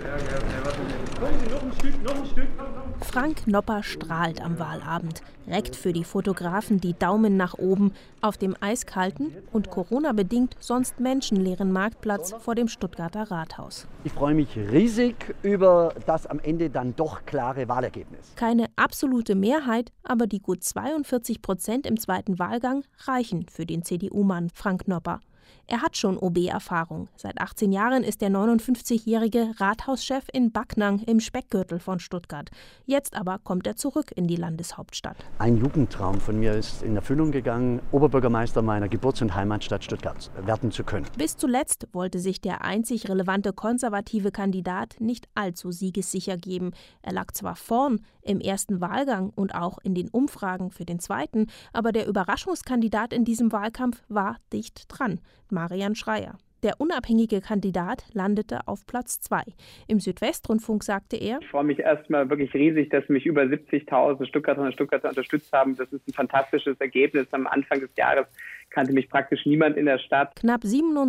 Frank Nopper strahlt am Wahlabend, reckt für die Fotografen die Daumen nach oben auf dem eiskalten und Corona-bedingt sonst menschenleeren Marktplatz vor dem Stuttgarter Rathaus. Ich freue mich riesig über das am Ende dann doch klare Wahlergebnis. Keine absolute Mehrheit, aber die gut 42% im zweiten Wahlgang reichen für den CDU-Mann Frank Nopper. Er hat schon OB-Erfahrung. Seit 18 Jahren ist der 59-jährige Rathauschef in Backnang im Speckgürtel von Stuttgart. Jetzt aber kommt er zurück in die Landeshauptstadt. Ein Jugendtraum von mir ist in Erfüllung gegangen, Oberbürgermeister meiner Geburts- und Heimatstadt Stuttgart werden zu können. Bis zuletzt wollte sich der einzig relevante konservative Kandidat nicht allzu siegessicher geben. Er lag zwar vorn im ersten Wahlgang und auch in den Umfragen für den zweiten, aber der Überraschungskandidat in diesem Wahlkampf war dicht dran. Marian Schreier. Der unabhängige Kandidat landete auf Platz 2. Im Südwestrundfunk sagte er: Ich freue mich erstmal wirklich riesig, dass mich über 70.000 Stuttgarterinnen und Stuttgarter unterstützt haben. Das ist ein fantastisches Ergebnis. Am Anfang des Jahres kannte mich praktisch niemand in der Stadt. Knapp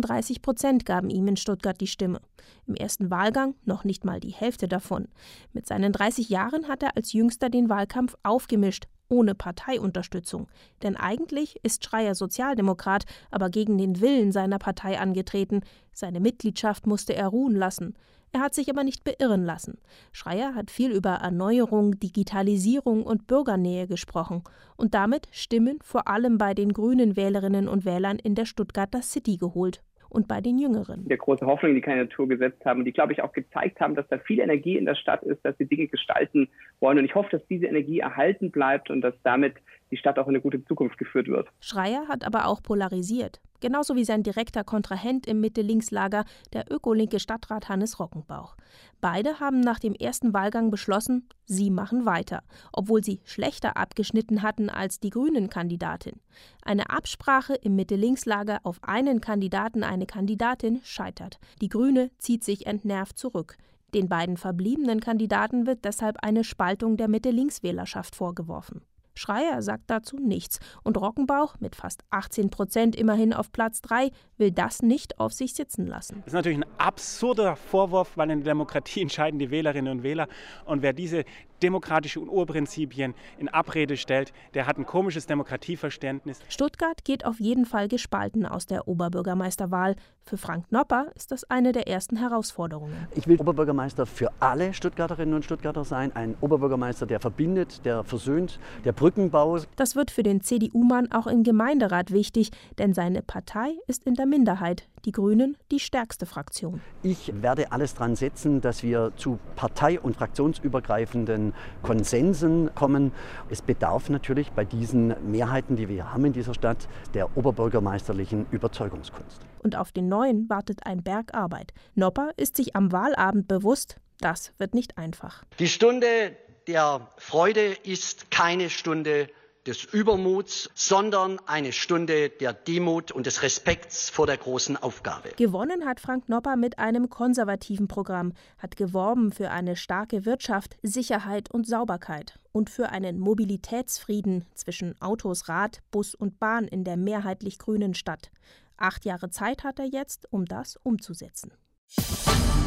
37% gaben ihm in Stuttgart die Stimme. Im ersten Wahlgang noch nicht mal die Hälfte davon. Mit seinen 30 Jahren hat er als Jüngster den Wahlkampf aufgemischt, ohne Parteiunterstützung. Denn eigentlich ist Schreier Sozialdemokrat, aber gegen den Willen seiner Partei angetreten. Seine Mitgliedschaft musste er ruhen lassen. Er hat sich aber nicht beirren lassen. Schreier hat viel über Erneuerung, Digitalisierung und Bürgernähe gesprochen und damit Stimmen vor allem bei den grünen Wählerinnen und Wählern in der Stuttgarter City geholt. Und bei den Jüngeren. Der große Hoffnung, die Kandidatur gesetzt haben und die, glaube ich, auch gezeigt haben, dass da viel Energie in der Stadt ist, dass sie Dinge gestalten wollen. Und ich hoffe, dass diese Energie erhalten bleibt und dass damit die Stadt auch in eine gute Zukunft geführt wird. Schreier hat aber auch polarisiert. Genauso wie sein direkter Kontrahent im Mitte-Links-Lager, der ökolinke Stadtrat Hannes Rockenbauch. Beide haben nach dem ersten Wahlgang beschlossen, sie machen weiter, obwohl sie schlechter abgeschnitten hatten als die Grünen-Kandidatin. Eine Absprache im Mitte-Links-Lager auf einen Kandidaten, eine Kandidatin scheitert. Die Grüne zieht sich entnervt zurück. Den beiden verbliebenen Kandidaten wird deshalb eine Spaltung der Mitte-Links-Wählerschaft vorgeworfen. Schreier sagt dazu nichts und Rockenbauch mit fast 18% immerhin auf Platz 3 will das nicht auf sich sitzen lassen. Das ist natürlich ein absurder Vorwurf, weil in der Demokratie entscheiden die Wählerinnen und Wähler und wer diese demokratischen Urprinzipien in Abrede stellt, der hat ein komisches Demokratieverständnis. Stuttgart geht auf jeden Fall gespalten aus der Oberbürgermeisterwahl. Für Frank Nopper ist das eine der ersten Herausforderungen. Ich will Oberbürgermeister für alle Stuttgarterinnen und Stuttgarter sein. Ein Oberbürgermeister, der verbindet, der versöhnt, der Brücken baut. Das wird für den CDU-Mann auch im Gemeinderat wichtig, denn seine Partei ist in der Minderheit. Die Grünen die stärkste Fraktion. Ich werde alles dran setzen, dass wir zu partei- und fraktionsübergreifenden Konsensen kommen. Es bedarf natürlich bei diesen Mehrheiten, die wir haben in dieser Stadt, der oberbürgermeisterlichen Überzeugungskunst. Und auf den Neuen wartet ein Berg Arbeit. Nopper ist sich am Wahlabend bewusst, das wird nicht einfach. Die Stunde der Freude ist keine Stunde des Übermuts, sondern eine Stunde der Demut und des Respekts vor der großen Aufgabe. Gewonnen hat Frank Nopper mit einem konservativen Programm, hat geworben für eine starke Wirtschaft, Sicherheit und Sauberkeit und für einen Mobilitätsfrieden zwischen Autos, Rad, Bus und Bahn in der mehrheitlich grünen Stadt. 8 Jahre Zeit hat er jetzt, um das umzusetzen.